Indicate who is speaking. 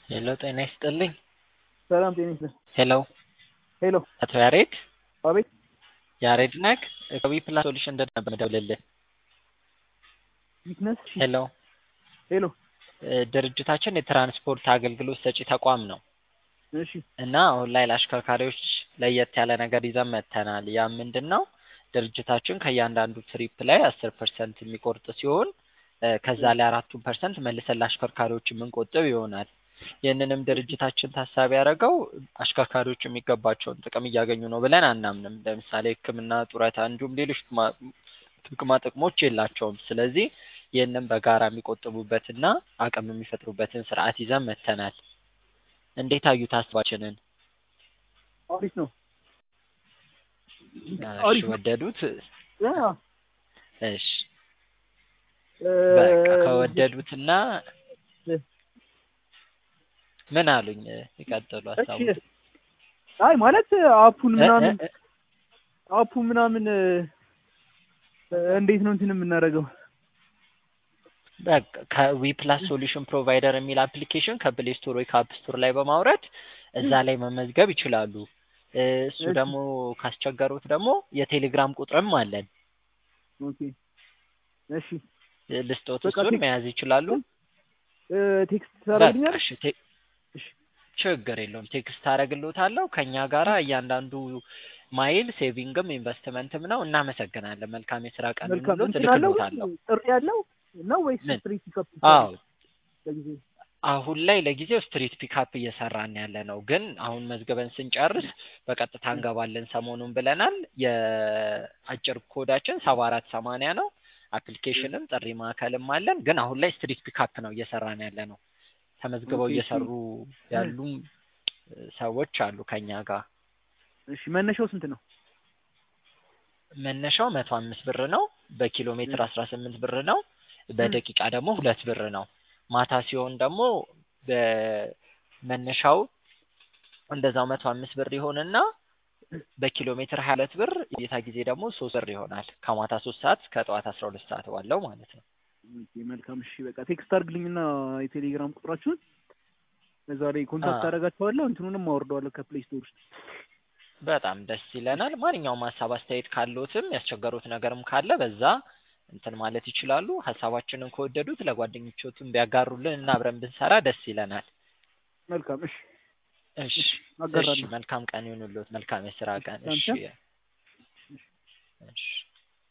Speaker 1: ሄሎ ጤና ይስጥልኝ።
Speaker 2: ሰላም ጤና ይስጥልኝ።
Speaker 1: ሄሎ
Speaker 2: ሄሎ
Speaker 1: አቶ ያሬድ
Speaker 2: አቤት።
Speaker 1: ያሬድ ነህ? ከዊ ፕላስ ሶሉሽን ነበር የምደውልልህ።
Speaker 2: ዊትነስ
Speaker 1: ሄሎ
Speaker 2: ሄሎ
Speaker 1: ድርጅታችን የትራንስፖርት አገልግሎት ሰጪ ተቋም ነው
Speaker 2: እሺ
Speaker 1: እና አሁን ላይ ለአሽከርካሪዎች ለየት ያለ ነገር ይዘን መጥተናል። ያ ምንድን ነው? ድርጅታችን ከእያንዳንዱ ትሪፕ ላይ 10% የሚቆርጥ ሲሆን ከዛ ላይ 4% መልሰን ለአሽከርካሪዎች የምንቆጥብ ይሆናል። ይህንንም ድርጅታችን ታሳቢ ያደረገው አሽከርካሪዎች የሚገባቸውን ጥቅም እያገኙ ነው ብለን አናምንም። ለምሳሌ ሕክምና፣ ጡረታ እንዲሁም ሌሎች ጥቅማ ጥቅሞች የላቸውም። ስለዚህ ይህንን በጋራ የሚቆጥቡበትና አቅም የሚፈጥሩበትን ስርዓት ይዘን መጥተናል። እንዴት አዩት ሀሳባችንን?
Speaker 2: አሪፍ ነው።
Speaker 1: እሺ
Speaker 2: አሪፍ ነው።
Speaker 1: ወደዱት?
Speaker 2: ያ
Speaker 1: እሺ በቃ ከወደዱትና ምን አሉኝ? ይቀጥሉ ሀሳቡ።
Speaker 2: እሺ አይ ማለት አፑን ምናምን እንዴት ነው እንትን የምናደርገው?
Speaker 1: በቃ ከዊ ፕላስ ሶሉሽን ፕሮቫይደር የሚል አፕሊኬሽን ከፕሌይ ስቶር ወይ ከአፕ ስቶር ላይ በማውረድ እዛ ላይ መመዝገብ ይችላሉ። እሱ
Speaker 2: እሺ
Speaker 1: ደግሞ ካስቸገሩት ደግሞ የቴሌግራም ቁጥርም አለን።
Speaker 2: ኦኬ እሺ
Speaker 1: ልስጦት፣
Speaker 2: በቃ
Speaker 1: እሱን መያዝ ይችላሉ።
Speaker 2: ቴክስት
Speaker 1: በቃ
Speaker 2: ታደርግልኛለህ?
Speaker 1: እሺ
Speaker 2: እሺ
Speaker 1: ችግር የለውም። ቴክስት አደርግልዎታለሁ። ከኛ ጋራ እያንዳንዱ ማይል ሴቪንግም ኢንቨስትመንትም ነው። እናመሰግናለን። መልካም የስራ ቀን
Speaker 2: መልካም
Speaker 1: ይሁንልዎት።
Speaker 2: እንትን አለው ግን
Speaker 1: እልክልዎታለሁ።
Speaker 2: ጥሪ ያለው ነው ወይስ
Speaker 1: ምን?
Speaker 2: ስትሪት ፒካፕ
Speaker 1: አዎ
Speaker 2: ለጊዜው?
Speaker 1: አሁን ላይ ለጊዜው ስትሪት ፒካፕ እየሰራን ያለ ነው፣ ግን አሁን መዝገበን ስንጨርስ በቀጥታ እንገባለን ሰሞኑን ብለናል። የአጭር ኮዳችን 7480 ነው። አፕሊኬሽንም ጥሪ ማዕከልም አለን፣ ግን አሁን ላይ ስትሪት ፒካፕ ነው እየሰራን ያለ ነው። ተመዝግበው
Speaker 2: ኦኬ እሺ
Speaker 1: እየሰሩ ያሉም ሰዎች አሉ ከኛ ጋር።
Speaker 2: እሺ መነሻው ስንት ነው?
Speaker 1: መነሻው 105 ብር ነው። በኪሎ ሜትር 18 ብር ነው። በደቂቃ ደግሞ 2 ብር ነው። ማታ ሲሆን ደግሞ በመነሻው እንደዛው 105 ብር ይሆንና በኪሎ ሜትር 22 ብር፣ የታ ጊዜ ደግሞ 3 ብር ይሆናል። ከማታ 3 ሰዓት እስከ ጠዋት 12 ሰዓት ባለው ማለት ነው።
Speaker 2: ኦኬ መልካም እሺ በቃ ቴክስት አድርግልኝና የቴሌግራም ቁጥራችሁን እዛ ላይ ኮንታክት አደርጋችኋለሁ። እንትኑንም አወርደዋለሁ ከፕሌይ ስቶር ውስጥ።
Speaker 1: በጣም ደስ ይለናል። ማንኛውም ሀሳብ አስተያየት ካለዎትም ያስቸገሩት ነገርም ካለ በዛ እንትን ማለት ይችላሉ። ሀሳባችንን ከወደዱት ለጓደኞቹም ቢያጋሩልን እና አብረን ብንሰራ ደስ ይለናል።
Speaker 2: መልካም እሺ
Speaker 1: እሺ
Speaker 2: አጋራለሁ።
Speaker 1: መልካም ቀን ይሁንልዎት። መልካም የስራ ቀን። እሺ እሺ